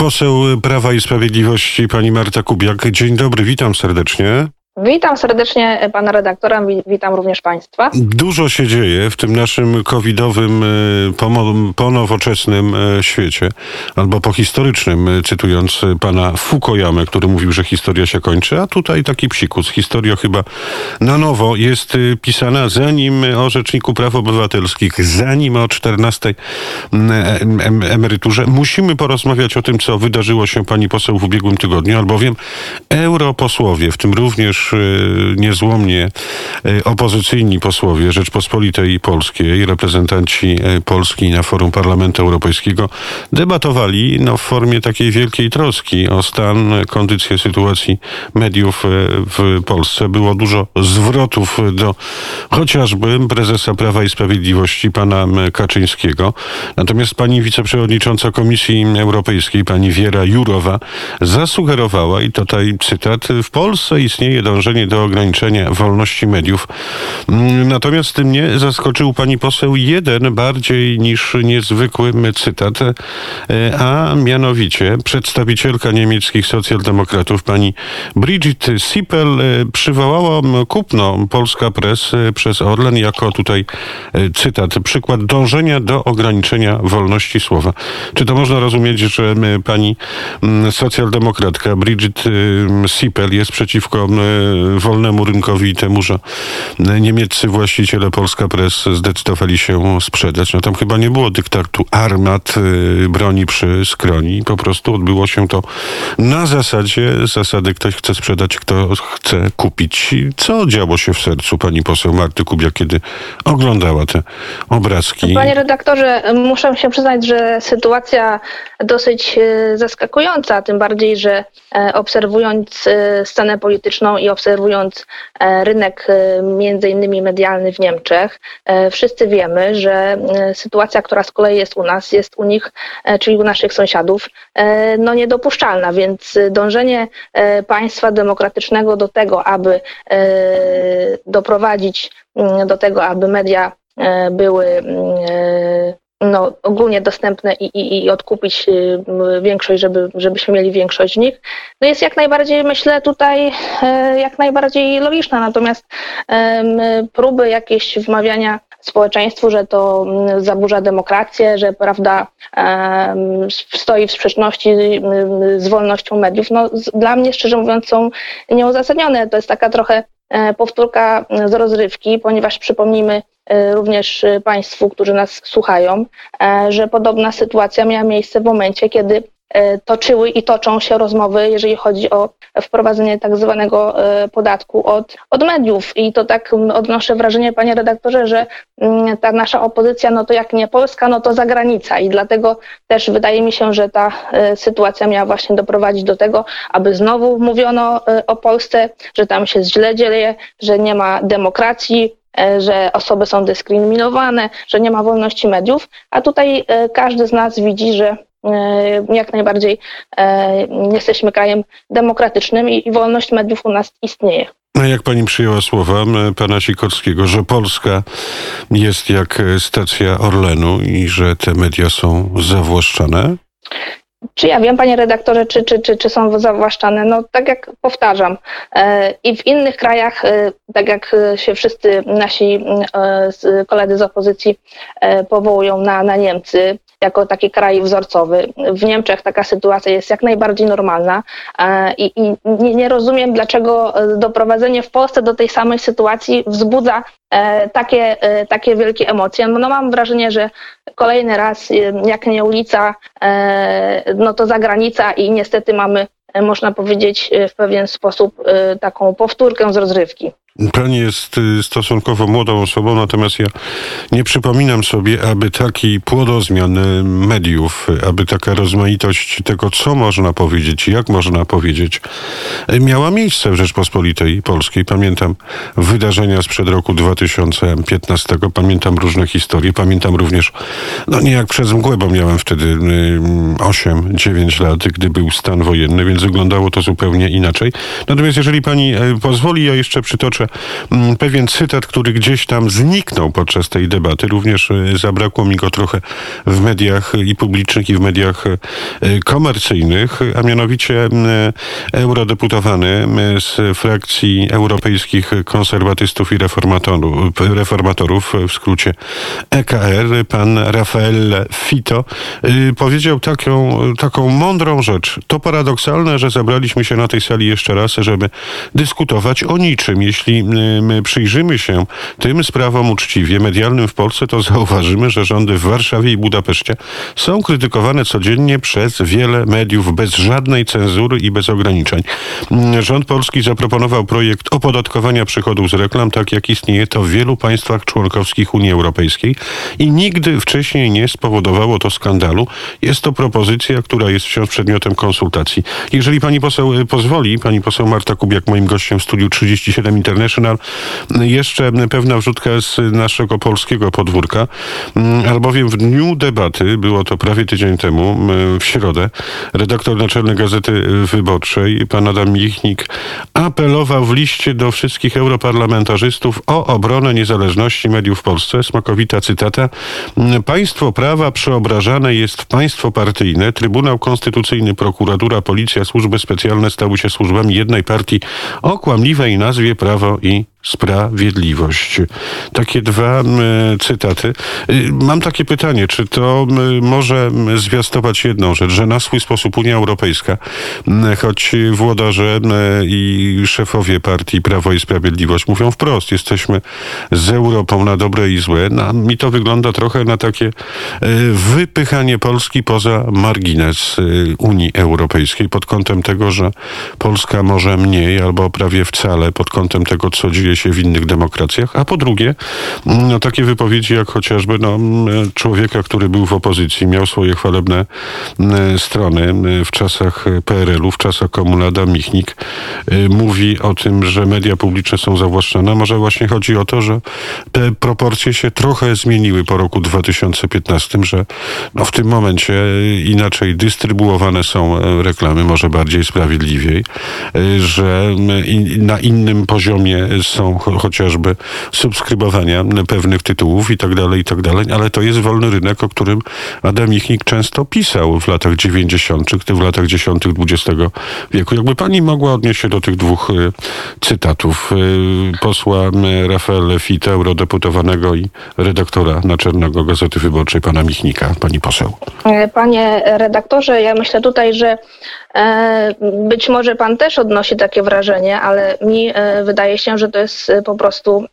Poseł Prawa i Sprawiedliwości, pani Marta Kubiak. Dzień dobry, witam serdecznie. Witam serdecznie pana redaktora, witam również państwa. Dużo się dzieje w tym naszym covidowym, ponowoczesnym świecie, albo pohistorycznym, cytując pana Fukuyamę, który mówił, że historia się kończy, a tutaj taki psikus. Historia chyba na nowo jest pisana, zanim o Rzeczniku Praw Obywatelskich, zanim o 14. emeryturze. Musimy porozmawiać o tym, co wydarzyło się, pani poseł, w ubiegłym tygodniu, albowiem europosłowie, w tym również niezłomnie opozycyjni posłowie Rzeczpospolitej Polskiej, reprezentanci Polski na forum Parlamentu Europejskiego debatowali w formie takiej wielkiej troski o stan, kondycję sytuacji mediów w Polsce. Było dużo zwrotów do chociażby prezesa Prawa i Sprawiedliwości, pana Kaczyńskiego. Natomiast pani wiceprzewodnicząca Komisji Europejskiej, pani Wiera Jourová, zasugerowała, i tutaj cytat: w Polsce istnieje dążenie do ograniczenia wolności mediów. Natomiast mnie zaskoczył, pani poseł, jeden bardziej niż niezwykły cytat, a mianowicie przedstawicielka niemieckich socjaldemokratów, pani Brigitte Sippel, przywołała kupno Polska Press przez Orlen jako, tutaj cytat, przykład dążenia do ograniczenia wolności słowa. Czy to można rozumieć, że pani socjaldemokratka Brigitte Sippel jest przeciwko wolnemu rynkowi i temu, że niemieccy właściciele Polska Press zdecydowali się sprzedać? No tam chyba nie było dyktatu armat, broni przy skroni. Po prostu odbyło się to na zasady ktoś chce sprzedać, kto chce kupić. Co działo się w sercu pani poseł Marty Kubiak, kiedy oglądała te obrazki? Panie redaktorze, muszę się przyznać, że sytuacja dosyć zaskakująca, tym bardziej, że obserwując scenę polityczną i obserwując rynek między innymi medialny w Niemczech, wszyscy wiemy, że sytuacja, która z kolei jest u nas, jest u nich, czyli u naszych sąsiadów, niedopuszczalna, więc dążenie państwa demokratycznego do tego, aby doprowadzić do tego, aby media były ogólnie dostępne i odkupić większość, żebyśmy mieli większość z nich, jest jak najbardziej, myślę, tutaj jak najbardziej logiczna. Natomiast próby jakieś wmawiania społeczeństwu, że to zaburza demokrację, że prawda stoi w sprzeczności z wolnością mediów, dla mnie, szczerze mówiąc, są nieuzasadnione. To jest taka trochę powtórka z rozrywki, ponieważ przypomnijmy również państwu, którzy nas słuchają, że podobna sytuacja miała miejsce w momencie, kiedy toczyły i toczą się rozmowy, jeżeli chodzi o wprowadzenie tak zwanego podatku od mediów. I to tak odnoszę wrażenie, panie redaktorze, że ta nasza opozycja, to jak nie Polska, to zagranica. I dlatego też wydaje mi się, że ta sytuacja miała właśnie doprowadzić do tego, aby znowu mówiono o Polsce, że tam się źle dzieje, że nie ma demokracji, że osoby są dyskryminowane, że nie ma wolności mediów, a tutaj każdy z nas widzi, że jak najbardziej jesteśmy krajem demokratycznym i wolność mediów u nas istnieje. A jak pani przyjęła słowa pana Sikorskiego, że Polska jest jak stacja Orlenu i że te media są zawłaszczane? Czy ja wiem, panie redaktorze, czy są zawłaszczane? Tak jak powtarzam, i w innych krajach, tak jak się wszyscy nasi koledzy z opozycji powołują na Niemcy, jako taki kraj wzorcowy. W Niemczech taka sytuacja jest jak najbardziej normalna i nie rozumiem, dlaczego doprowadzenie w Polsce do tej samej sytuacji wzbudza takie wielkie emocje. Mam wrażenie, że kolejny raz, jak nie ulica, to zagranica i niestety mamy, można powiedzieć, w pewien sposób taką powtórkę z rozrywki. Pani jest stosunkowo młodą osobą, natomiast ja nie przypominam sobie, aby taki płodozmian mediów, aby taka rozmaitość tego, co można powiedzieć, jak można powiedzieć, miała miejsce w Rzeczpospolitej Polskiej. Pamiętam wydarzenia sprzed roku 2015, pamiętam różne historie, pamiętam również, nie jak przez mgłę, bo miałem wtedy 8-9 lat, gdy był stan wojenny, więc wyglądało to zupełnie inaczej. Natomiast jeżeli pani pozwoli, ja jeszcze przytoczę Piotrze, pewien cytat, który gdzieś tam zniknął podczas tej debaty. Również zabrakło mi go trochę w mediach i publicznych, i w mediach komercyjnych, a mianowicie eurodeputowany z frakcji europejskich konserwatystów i reformatorów, w skrócie EKR, pan Rafael Fito, powiedział taką mądrą rzecz. To paradoksalne, że zebraliśmy się na tej sali jeszcze raz, żeby dyskutować o niczym. Jeśli my przyjrzymy się tym sprawom uczciwie, medialnym w Polsce, to zauważymy, że rządy w Warszawie i Budapeszcie są krytykowane codziennie przez wiele mediów bez żadnej cenzury i bez ograniczeń. Rząd polski zaproponował projekt opodatkowania przychodów z reklam, tak jak istnieje to w wielu państwach członkowskich Unii Europejskiej i nigdy wcześniej nie spowodowało to skandalu. Jest to propozycja, która jest wciąż przedmiotem konsultacji. Jeżeli pani poseł pozwoli, pani poseł Marta Kubiak, moim gościem w Studiu 37 International, jeszcze pewna wrzutka z naszego polskiego podwórka, albowiem w dniu debaty, było to prawie tydzień temu, w środę, redaktor naczelny Gazety Wyborczej, pan Adam Michnik, apelował w liście do wszystkich europarlamentarzystów o obronę niezależności mediów w Polsce. Smakowita cytata. Państwo prawa przeobrażane jest w państwo partyjne. Trybunał Konstytucyjny, prokuratura, policja, służby specjalne stały się służbami jednej partii o kłamliwej nazwie Prawo i Sprawiedliwość. Takie dwa cytaty. Mam takie pytanie, czy to może zwiastować jedną rzecz, że na swój sposób Unia Europejska, choć włodarze i szefowie partii Prawo i Sprawiedliwość mówią wprost, jesteśmy z Europą na dobre i złe. Mi to wygląda trochę na takie wypychanie Polski poza margines Unii Europejskiej pod kątem tego, że Polska może mniej albo prawie wcale pod kątem tego, co dzieje się w innych demokracjach, a po drugie takie wypowiedzi jak chociażby człowieka, który był w opozycji, miał swoje chwalebne strony w czasach PRL-u, w czasach komuny, Adam Michnik, mówi o tym, że media publiczne są zawłaszczone. Może właśnie chodzi o to, że te proporcje się trochę zmieniły po roku 2015, że w tym momencie inaczej dystrybuowane są reklamy, może bardziej sprawiedliwiej, że na innym poziomie są chociażby subskrybowania pewnych tytułów i tak dalej, ale to jest wolny rynek, o którym Adam Michnik często pisał w latach 90., w latach 10. XX wieku. Jakby pani mogła odnieść się do tych dwóch cytatów posła Rafaela Fita, eurodeputowanego i redaktora naczelnego Gazety Wyborczej, pana Michnika. Pani poseł. Panie redaktorze, ja myślę tutaj, że być może pan też odnosi takie wrażenie, ale mi wydaje się, że to jest po prostu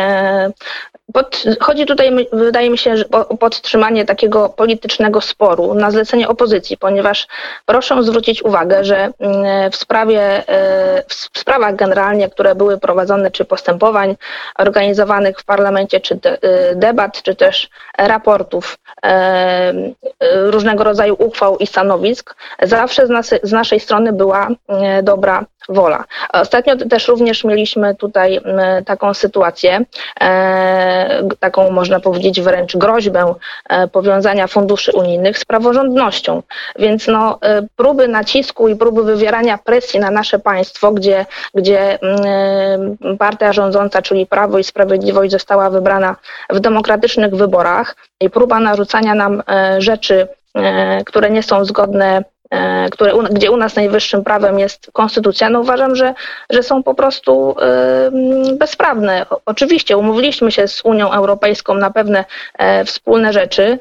chodzi tutaj, wydaje mi się, o podtrzymanie takiego politycznego sporu na zlecenie opozycji, ponieważ proszę zwrócić uwagę, że w sprawach generalnie, które były prowadzone, czy postępowań organizowanych w parlamencie, czy debat, czy też raportów, różnego rodzaju uchwał i stanowisk, zawsze z naszej strony była dobra wola. Ostatnio też również mieliśmy tutaj taką sytuację, taką można powiedzieć wręcz groźbę powiązania funduszy unijnych z praworządnością. Więc próby nacisku i próby wywierania presji na nasze państwo, gdzie partia rządząca, czyli Prawo i Sprawiedliwość, została wybrana w demokratycznych wyborach i próba narzucania nam rzeczy, które nie są zgodne, gdzie u nas najwyższym prawem jest konstytucja, uważam, że są po prostu bezprawne. Oczywiście umówiliśmy się z Unią Europejską na pewne wspólne rzeczy,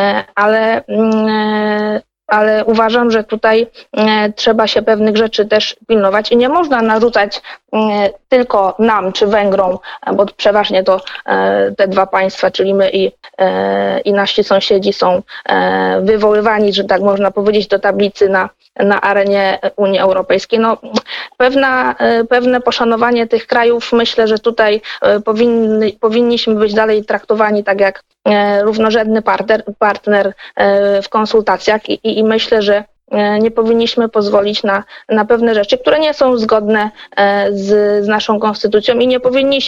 ale uważam, że tutaj trzeba się pewnych rzeczy też pilnować i nie można narzucać tylko nam czy Węgrom, bo przeważnie to te dwa państwa, czyli my i nasi sąsiedzi są wywoływani, że tak można powiedzieć, do tablicy na arenie Unii Europejskiej. Pewne poszanowanie tych krajów, myślę, że tutaj powinniśmy być dalej traktowani tak jak równorzędny partner w konsultacjach i myślę, że nie powinniśmy pozwolić na pewne rzeczy, które nie są zgodne z naszą konstytucją i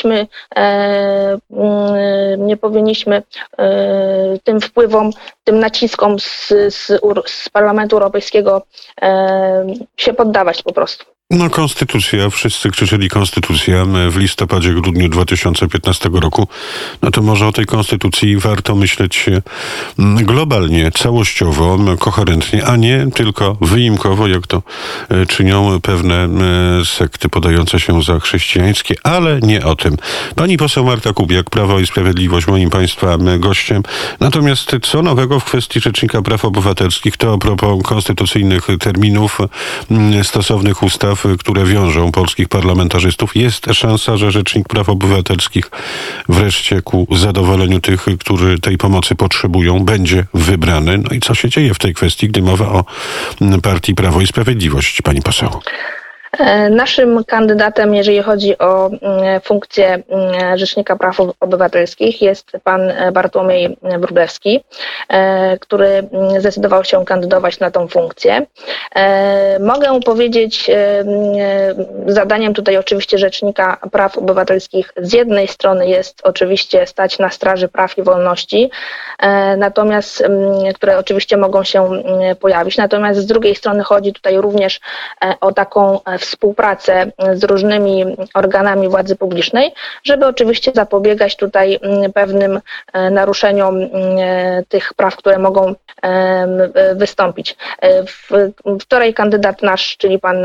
nie powinniśmy tym wpływom, tym naciskom z Parlamentu Europejskiego się poddawać po prostu. No konstytucja, wszyscy krzyczeli konstytucja w listopadzie, grudniu 2015 roku. No to może o tej konstytucji warto myśleć globalnie, całościowo, koherentnie, a nie tylko wyimkowo, jak to czynią pewne sekty podające się za chrześcijańskie, ale nie o tym. Pani poseł Marta Kubiak, Prawo i Sprawiedliwość, moim państwa gościem. Natomiast co nowego w kwestii Rzecznika Praw Obywatelskich, to a propos konstytucyjnych terminów, stosownych ustaw, które wiążą polskich parlamentarzystów. Jest szansa, że Rzecznik Praw Obywatelskich wreszcie ku zadowoleniu tych, którzy tej pomocy potrzebują, będzie wybrany. No i co się dzieje w tej kwestii, gdy mowa o partii Prawo i Sprawiedliwość, pani poseł? Naszym kandydatem, jeżeli chodzi o funkcję Rzecznika Praw Obywatelskich, jest pan Bartłomiej Wróblewski, który zdecydował się kandydować na tą funkcję. Mogę powiedzieć, zadaniem tutaj oczywiście Rzecznika Praw Obywatelskich z jednej strony jest oczywiście stać na straży praw i wolności, natomiast, które oczywiście mogą się pojawić, natomiast z drugiej strony chodzi tutaj również o taką współpracę z różnymi organami władzy publicznej, żeby oczywiście zapobiegać tutaj pewnym naruszeniom tych praw, które mogą wystąpić. Wczoraj kandydat nasz, czyli pan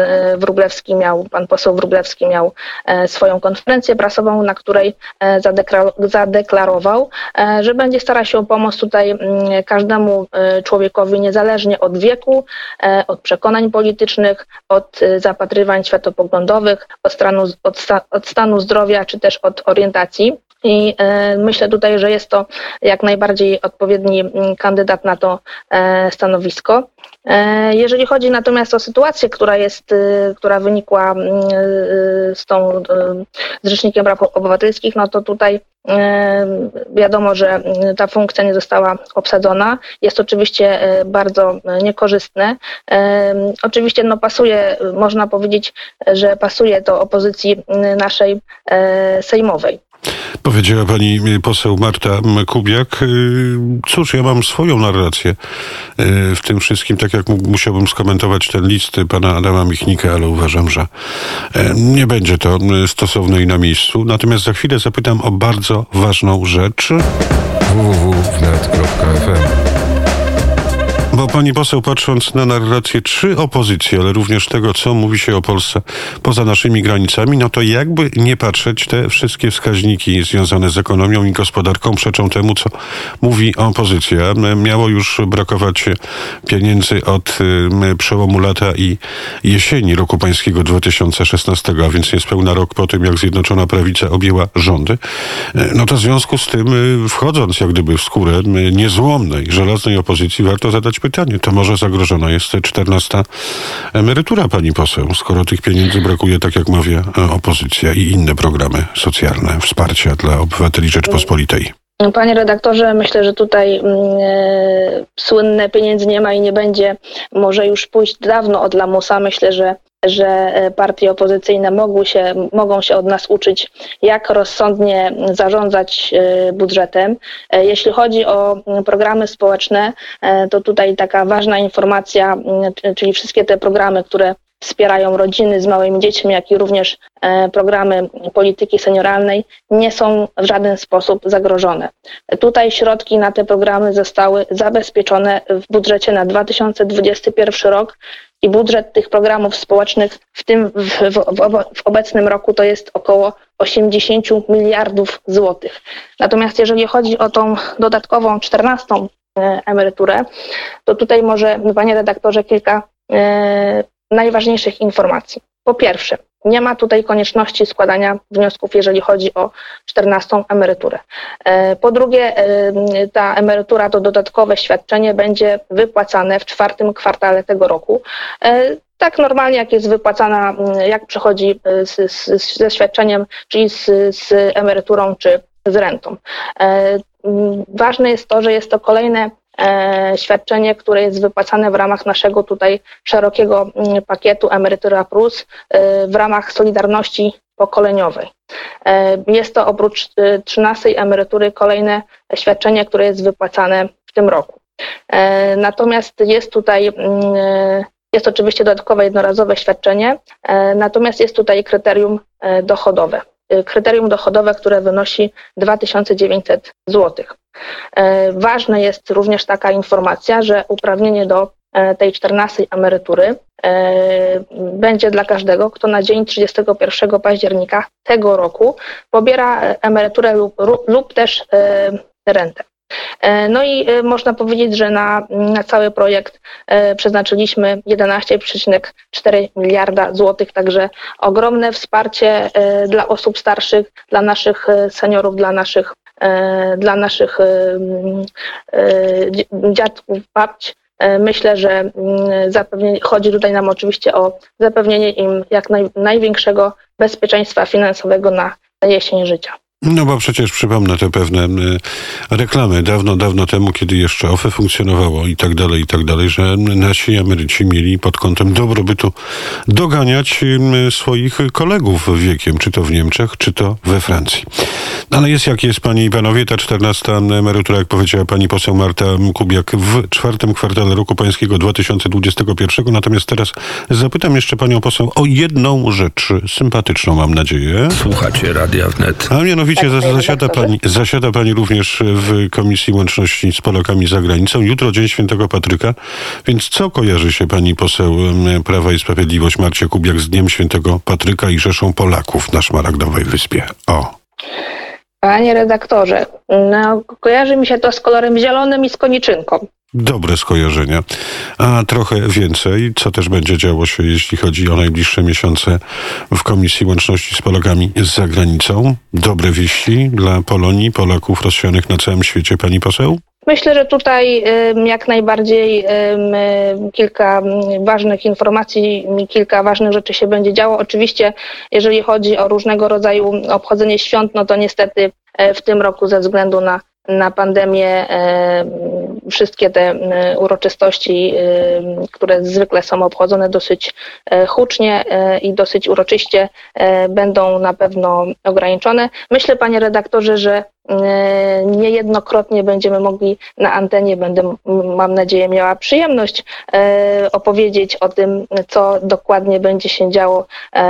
poseł Wróblewski miał swoją konferencję prasową, na której zadeklarował, że będzie starał się o pomoc tutaj każdemu człowiekowi, niezależnie od wieku, od przekonań politycznych, od zapatrywań światopoglądowych, od stanu zdrowia, czy też od orientacji. I myślę tutaj, że jest to jak najbardziej odpowiedni kandydat na to stanowisko. Jeżeli chodzi natomiast o sytuację, która wynikła z Rzecznikiem Praw Obywatelskich, no to tutaj wiadomo, że ta funkcja nie została obsadzona. Jest oczywiście bardzo niekorzystne. Oczywiście pasuje, można powiedzieć, że pasuje to opozycji naszej sejmowej. Powiedziała pani poseł Marta Kubiak. Cóż, ja mam swoją narrację w tym wszystkim, tak jak musiałbym skomentować ten list pana Adama Michnika, ale uważam, że nie będzie to stosowne i na miejscu. Natomiast za chwilę zapytam o bardzo ważną rzecz. www.wnet.fm. Bo pani poseł, patrząc na narrację czy opozycji, ale również tego, co mówi się o Polsce poza naszymi granicami, no to jakby nie patrzeć, te wszystkie wskaźniki związane z ekonomią i gospodarką przeczą temu, co mówi opozycja. Miało już brakować pieniędzy od przełomu lata i jesieni roku pańskiego 2016, a więc niespełna rok po tym, jak Zjednoczona Prawica objęła rządy. No to w związku z tym, wchodząc jak gdyby w skórę niezłomnej, żelaznej opozycji, warto zadać pytanie, to może zagrożona jest 14. emerytura, pani poseł, skoro tych pieniędzy brakuje, tak jak mawia opozycja i inne programy socjalne, wsparcia dla obywateli Rzeczpospolitej. Panie redaktorze, myślę, że tutaj słynne pieniędzy nie ma i nie będzie. Może już pójść dawno od lamusa. Myślę, że partie opozycyjne mogą się od nas uczyć, jak rozsądnie zarządzać budżetem. Jeśli chodzi o programy społeczne, to tutaj taka ważna informacja, czyli wszystkie te programy, które wspierają rodziny z małymi dziećmi, jak i również programy polityki senioralnej, nie są w żaden sposób zagrożone. Tutaj środki na te programy zostały zabezpieczone w budżecie na 2021 rok i budżet tych programów społecznych w obecnym roku to jest około 80 miliardów złotych. Natomiast jeżeli chodzi o tą dodatkową 14. emeryturę, to tutaj może, panie redaktorze, kilka najważniejszych informacji. Po pierwsze, nie ma tutaj konieczności składania wniosków, jeżeli chodzi o 14. emeryturę. Po drugie, ta emerytura, to dodatkowe świadczenie będzie wypłacane w 4. kwartale tego roku. Tak normalnie, jak jest wypłacana, jak przychodzi ze świadczeniem, czyli z emeryturą czy z rentą. Ważne jest to, że jest to kolejne świadczenie, które jest wypłacane w ramach naszego tutaj szerokiego pakietu Emerytura Plus w ramach Solidarności Pokoleniowej. Jest to oprócz 13. emerytury kolejne świadczenie, które jest wypłacane w tym roku. Natomiast jest tutaj Jest oczywiście dodatkowe jednorazowe świadczenie, natomiast jest tutaj kryterium dochodowe. Kryterium dochodowe, które wynosi 2900 zł. Ważna jest również taka informacja, że uprawnienie do tej 14 emerytury będzie dla każdego, kto na dzień 31 października tego roku pobiera emeryturę lub też rentę. No i można powiedzieć, że na cały projekt przeznaczyliśmy 11,4 miliarda złotych, także ogromne wsparcie dla osób starszych, dla naszych seniorów, dla naszych dziadków, babć. Myślę, że chodzi tutaj nam oczywiście o zapewnienie im jak największego bezpieczeństwa finansowego na jesień życia. No bo przecież przypomnę te pewne reklamy dawno temu, kiedy jeszcze OFE funkcjonowało i tak dalej, że nasi emeryci mieli pod kątem dobrobytu doganiać swoich kolegów wiekiem, czy to w Niemczech, czy to we Francji. Ale jest jak jest, panie i panowie, ta 14 emerytura, jak powiedziała pani poseł Marta Kubiak, w czwartym kwartale roku pańskiego 2021. Natomiast teraz zapytam jeszcze panią poseł o jedną rzecz sympatyczną, mam nadzieję. Słuchacie Radia Wnet. A mianowicie zasiada pani również w Komisji Łączności z Polakami za granicą. Jutro Dzień Świętego Patryka, więc co kojarzy się pani poseł Prawa i Sprawiedliwość Marcie Kubiak z Dniem Świętego Patryka i Rzeszą Polaków na Szmaragdowej Wyspie? Panie redaktorze, kojarzy mi się to z kolorem zielonym i z koniczynką. Dobre skojarzenia. A trochę więcej, co też będzie działo się, jeśli chodzi o najbliższe miesiące w Komisji Łączności z Polakami za granicą? Dobre wieści dla Polonii, Polaków rozsianych na całym świecie, pani poseł? Myślę, że tutaj jak najbardziej kilka ważnych informacji, kilka ważnych rzeczy się będzie działo. Oczywiście, jeżeli chodzi o różnego rodzaju obchodzenie świąt, no to niestety w tym roku ze względu na pandemię wszystkie te uroczystości, które zwykle są obchodzone dosyć hucznie i dosyć uroczyście, będą na pewno ograniczone. Myślę, panie redaktorze, że niejednokrotnie będziemy mogli na antenie, mam nadzieję, miała przyjemność opowiedzieć o tym, co dokładnie będzie się działo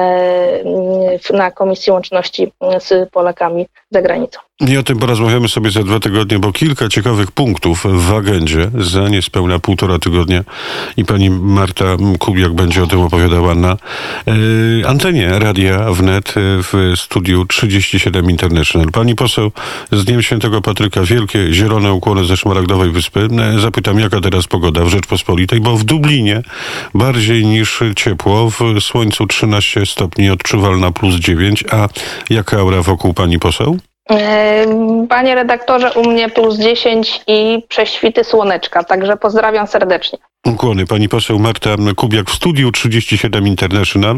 na Komisji Łączności z Polakami za granicą. I o tym porozmawiamy sobie za 2 tygodnie, bo kilka ciekawych punktów w agendzie za niespełna 1,5 tygodnia i pani Marta Kubiak będzie o tym opowiadała na antenie Radia Wnet w studiu 37 International. Pani poseł, z Dniem Świętego Patryka wielkie zielone ukłony ze Szmaragdowej Wyspy. Zapytam, jaka teraz pogoda w Rzeczpospolitej, bo w Dublinie bardziej niż ciepło, w słońcu 13 stopni, odczuwalna +9, a jaka aura wokół pani poseł? Panie redaktorze, u mnie +10 i prześwity słoneczka, także pozdrawiam serdecznie. Ukłony. Pani poseł Marta Kubiak w studiu 37 International.